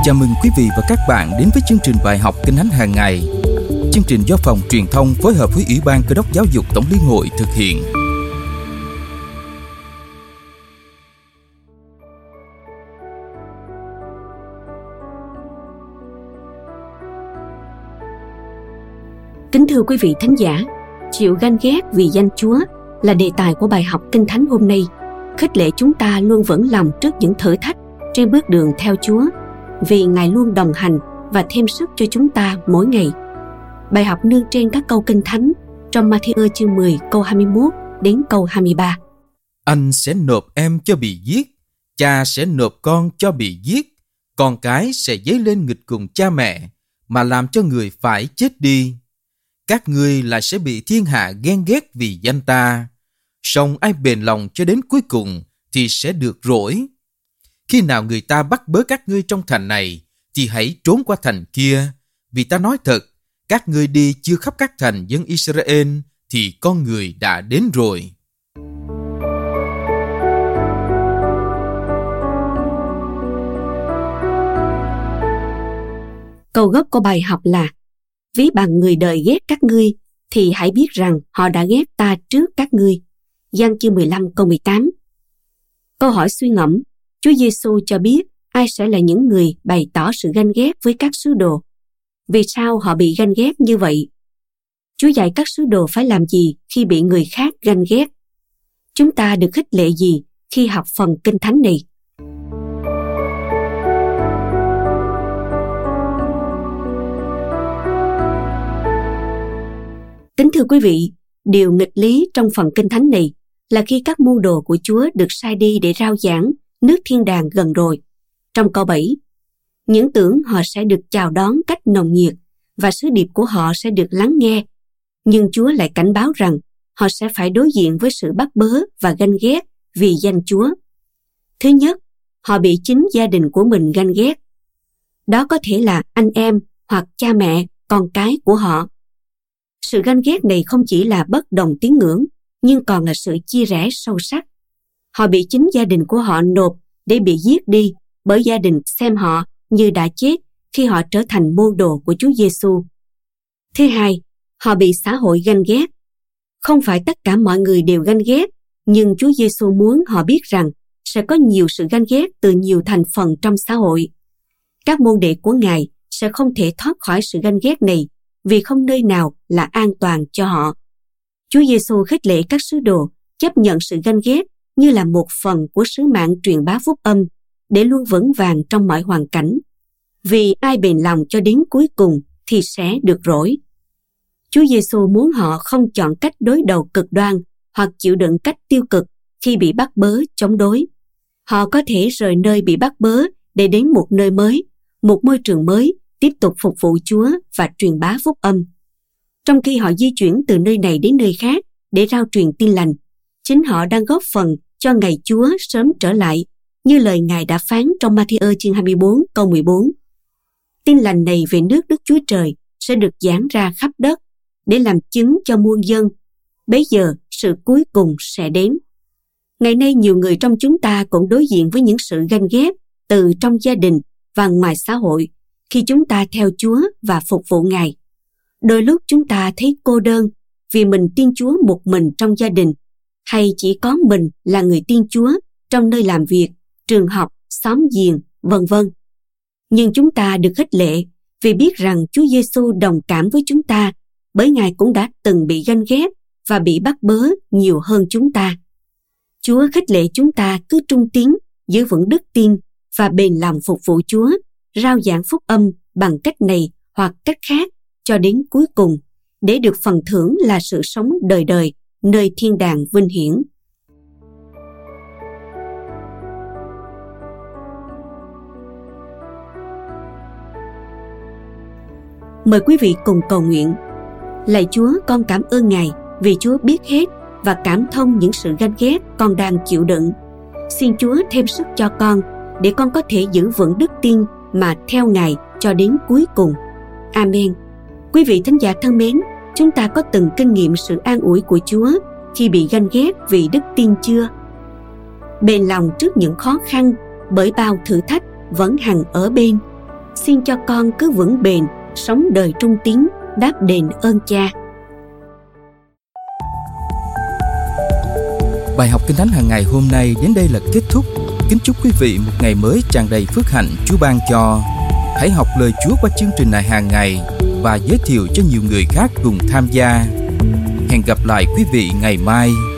Chào mừng quý vị và các bạn đến với chương trình bài học Kinh Thánh hàng ngày. Chương trình do Phòng Truyền thông phối hợp với Ủy ban Cơ đốc Giáo dục Tổng Liên hội thực hiện. Kính thưa quý vị thính giả, chịu ganh ghét vì danh Chúa là đề tài của bài học Kinh Thánh hôm nay, khích lệ chúng ta luôn vững lòng trước những thử thách trên bước đường theo Chúa, vì Ngài luôn đồng hành và thêm sức cho chúng ta mỗi ngày. Bài học nương trên các câu Kinh Thánh trong Ma-thi-ơ chương 10 câu 21 đến câu 23. Anh sẽ nộp em cho bị giết, cha sẽ nộp con cho bị giết, con cái sẽ dấy lên nghịch cùng cha mẹ, mà làm cho người phải chết đi. Các ngươi lại sẽ bị thiên hạ ghen ghét vì danh ta. Song ai bền lòng cho đến cuối cùng thì sẽ được rỗi. Khi nào người ta bắt bớ các ngươi trong thành này, thì hãy trốn qua thành kia. Vì ta nói thật, các ngươi đi chưa khắp các thành dân Israel, thì con người đã đến rồi. Câu gốc của bài học là: ví bằng người đời ghét các ngươi, thì hãy biết rằng họ đã ghét ta trước các ngươi. Giăng chương 15 câu 18. Câu hỏi suy ngẫm: Chúa Giêsu cho biết ai sẽ là những người bày tỏ sự ganh ghét với các sứ đồ? Vì sao họ bị ganh ghét như vậy? Chúa dạy các sứ đồ phải làm gì khi bị người khác ganh ghét? Chúng ta được khích lệ gì khi học phần Kinh Thánh này? Kính thưa quý vị, điều nghịch lý trong phần Kinh Thánh này là khi các môn đồ của Chúa được sai đi để rao giảng nước thiên đàng gần rồi. Trong câu 7, những tưởng họ sẽ được chào đón cách nồng nhiệt và sứ điệp của họ sẽ được lắng nghe, nhưng Chúa lại cảnh báo rằng họ sẽ phải đối diện với sự bắt bớ và ganh ghét vì danh Chúa. Thứ nhất, họ bị chính gia đình của mình ganh ghét. Đó có thể là anh em hoặc cha mẹ, con cái của họ. Sự ganh ghét này không chỉ là bất đồng tín ngưỡng, nhưng còn là sự chia rẽ sâu sắc. Họ bị chính gia đình của họ nộp để bị giết đi bởi gia đình xem họ như đã chết khi họ trở thành môn đồ của Chúa Giêsu. Thứ hai, họ bị xã hội ganh ghét. Không phải tất cả mọi người đều ganh ghét, nhưng Chúa Giêsu muốn họ biết rằng sẽ có nhiều sự ganh ghét từ nhiều thành phần trong xã hội. Các môn đệ của Ngài sẽ không thể thoát khỏi sự ganh ghét này vì không nơi nào là an toàn cho họ. Chúa Giêsu khích lệ các sứ đồ chấp nhận sự ganh ghét như là một phần của sứ mạng truyền bá phúc âm để luôn vững vàng trong mọi hoàn cảnh. Vì ai bền lòng cho đến cuối cùng thì sẽ được rỗi. Chúa Giêsu muốn họ không chọn cách đối đầu cực đoan hoặc chịu đựng cách tiêu cực khi bị bắt bớ chống đối. Họ có thể rời nơi bị bắt bớ để đến một nơi mới, một môi trường mới, tiếp tục phục vụ Chúa và truyền bá phúc âm. Trong khi họ di chuyển từ nơi này đến nơi khác để rao truyền tin lành, chính họ đang góp phần cho ngày Chúa sớm trở lại, như lời Ngài đã phán trong Ma-thi-ơ chương 24 câu 14. Tin lành này về nước Đức Chúa Trời sẽ được giảng ra khắp đất để làm chứng cho muôn dân. Bấy giờ sự cuối cùng sẽ đến. Ngày nay nhiều người trong chúng ta cũng đối diện với những sự ganh ghét từ trong gia đình và ngoài xã hội khi chúng ta theo Chúa và phục vụ Ngài. Đôi lúc chúng ta thấy cô đơn vì mình tin Chúa một mình trong gia đình, hay chỉ có mình là người tin Chúa trong nơi làm việc, trường học, xóm giềng, vân vân. Nhưng chúng ta được khích lệ vì biết rằng Chúa Giêsu đồng cảm với chúng ta, bởi Ngài cũng đã từng bị ganh ghét và bị bắt bớ nhiều hơn chúng ta. Chúa khích lệ chúng ta cứ trung tín, giữ vững đức tin và bền lòng phục vụ Chúa, rao giảng phúc âm bằng cách này hoặc cách khác cho đến cuối cùng, để được phần thưởng là sự sống đời đời nơi thiên đàng vinh hiển. Mời quý vị cùng cầu nguyện. Lạy Chúa, con cảm ơn Ngài vì Chúa biết hết và cảm thông những sự ganh ghét con đang chịu đựng. Xin Chúa thêm sức cho con để con có thể giữ vững đức tin mà theo Ngài cho đến cuối cùng. Amen. Quý vị thính giả thân mến, chúng ta có từng kinh nghiệm sự an ủi của Chúa khi bị ganh ghét vì đức tin chưa? Bền lòng trước những khó khăn bởi bao thử thách vẫn hằng ở bên, Xin cho con cứ vững bền, sống đời trung tín, đáp đền ơn Cha. Bài học Kinh Thánh hàng ngày hôm nay đến đây là kết thúc. Kính chúc quý vị một ngày mới tràn đầy phước hạnh Chúa ban cho. Hãy học lời Chúa qua chương trình này hàng ngày và giới thiệu cho nhiều người khác cùng tham gia. Hẹn gặp lại quý vị ngày mai.